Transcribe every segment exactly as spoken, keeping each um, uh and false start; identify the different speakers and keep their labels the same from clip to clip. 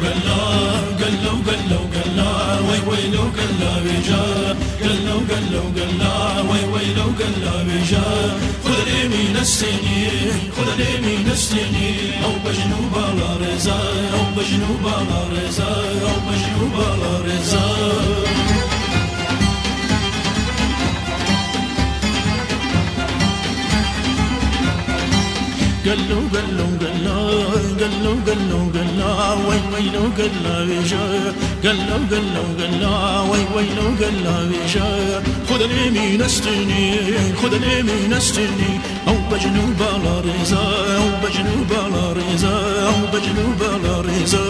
Speaker 1: قلا قلا قلا قلا وي ويلو قلا بيجا قلا قلا قلا وي ويلو قلا بيجا خذ لي من السنين خذ لي من السنين او بجنوب على رزا او بجنوب على رزا او بجنوب على رزا قلو قلو قلا قلو قلو قلا وي ويلو قلا بيجا قلو قلو قلا وي ويلو قلا بيجا خذ لي من السنين خذ لي من السنين او بجنوب على رزا او بجنوب على رزا او بجنوب على رزا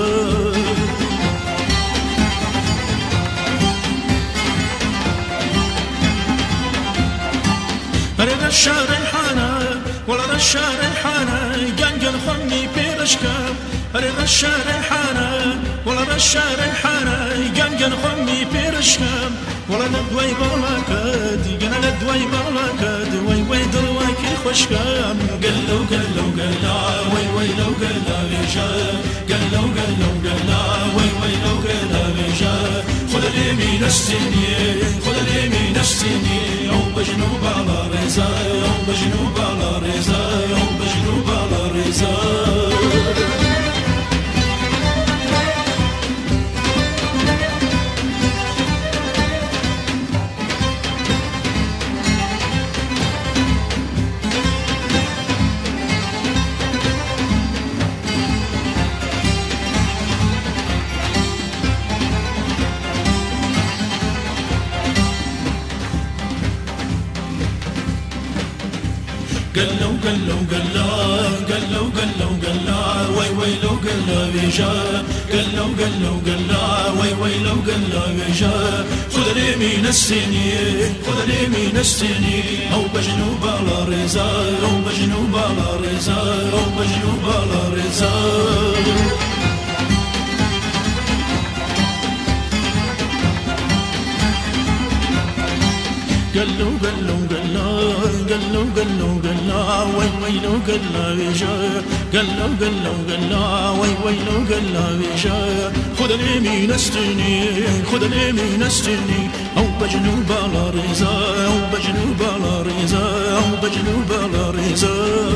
Speaker 1: أريد الشارع حانا ولا الشارع حانا جنجل خمي بيرشكاب أريد الشارع حانا ولا الشارع حانا جنجل خمي بيرشكاب ولا ندوي بلاكاد جنا ندوي بلاكاد وي وي دلواكي خوشكام قلو قلو قلا وي وي لو قلا بيجا قلو قلو قلا وي وي لو قلا بيجا خذ لي من السنين خذ لي من السنين او بجنوب على رزا او بجنوب على رزا او بجنوب على رزا قلو قلو قلا قلو قلو قلا وي ويلو قلا بيجا قلو قلو قلا وي ويلو قلا بيجا خذ لي من السنين خذ لي من السنين او بجنوب على رزا او بجنوب على رزا او بجنوب على رزا قلو قلو قلا قلو قلو قلا وي ويلو قلا بيجا قلو قلو قلا وي ويلو قلا بيجا خذ لي من السنين خذ لي من السنين او بجنوب على رزا او بجنوب على رزا او بجنوب على رزا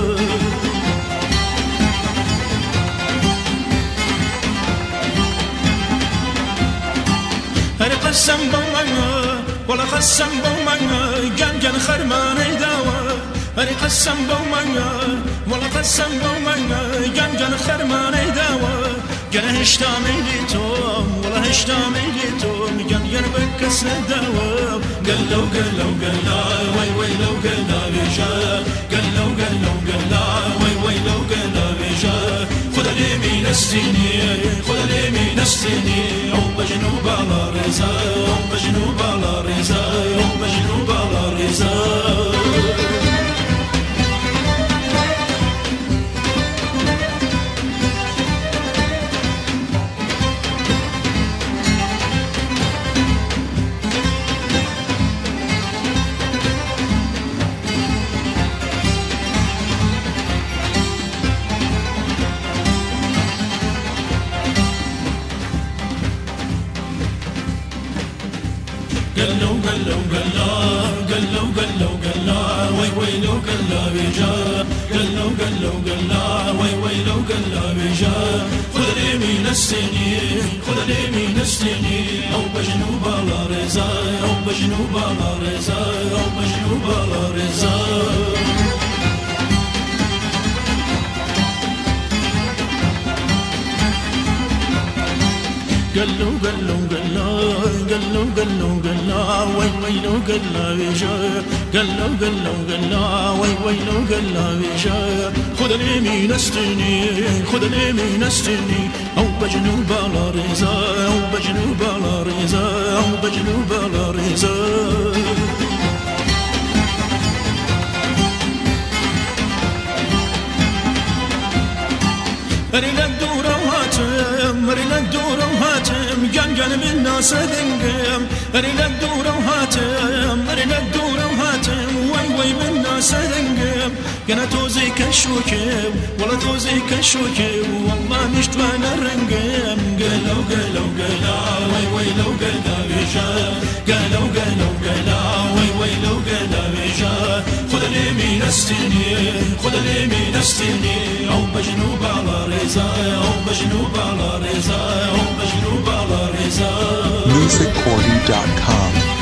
Speaker 1: هل قسم بمنا ولا قسم بمنا جن جن خرمان دوا هل قسم بمنا ولا قسم بمنا جن جن خرمان دوا جن هشتامي لتوم ولا هشتامي لتوم جن جن بكسر دوا قلو قلو قلا وي وي لو قلا بيجا قلو قلو قلا وي وي لو قلا بيجا خذ لي من السنين خذ لي من السنين او بجنوب على رزا او بجنوب على رزا او بجنوب على رزا قلو قلو قلا قلو قلو قلا وي ويلو قلا بيجا قلو قلو قلا وي ويلو قلا بيجا خذ لي من السنين خذ لي من السنين او بجنوب على رزا او بجنوب على رزا او بجنوب على رزا قلو قلو قلا قلو قلو قلا وي ويلو قلا بيجا قلو قلو قلا وي ويلو قلا بيجا خذ لي من السنين خذ لي من السنين او بجنوب على رزا او بجنوب على رزا او بجنوب على رزا رينا الدور وهاتم رينا الدور وهاتم جن جن من ناس دنقم رينا الدور وهاتم رينا الدور وهاتم وي وي من ناس دنقم قنا توزي كشوكي ولا توزي كشوكي والله مشتوان الرنقم قالوا قالوا قالا وي وي لو قالا بيجا قالوا قالوا قالا وي وي لو قالا بيجا خذ اليمين استني خذ اليمين استني او بجنوب على رزا او بجنوب على رزا او بجنوب على رزا
Speaker 2: music cordy dot com